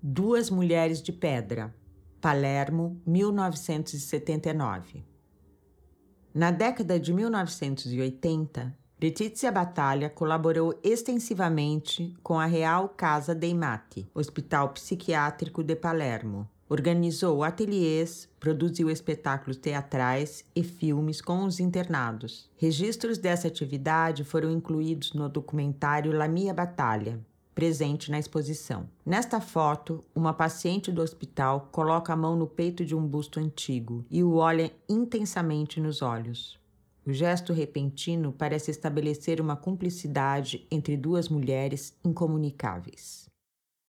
Duas Mulheres de Pedra, Palermo, 1979. Na década de 1980, Letizia Battaglia colaborou extensivamente com a Real Casa dei Matti, Hospital Psiquiátrico de Palermo. Organizou ateliês, produziu espetáculos teatrais e filmes com os internados. Registros dessa atividade foram incluídos no documentário La Mia Battaglia, presente na exposição. Nesta foto, uma paciente do hospital coloca a mão no peito de um busto antigo e o olha intensamente nos olhos. O gesto repentino parece estabelecer uma cumplicidade entre duas mulheres incomunicáveis.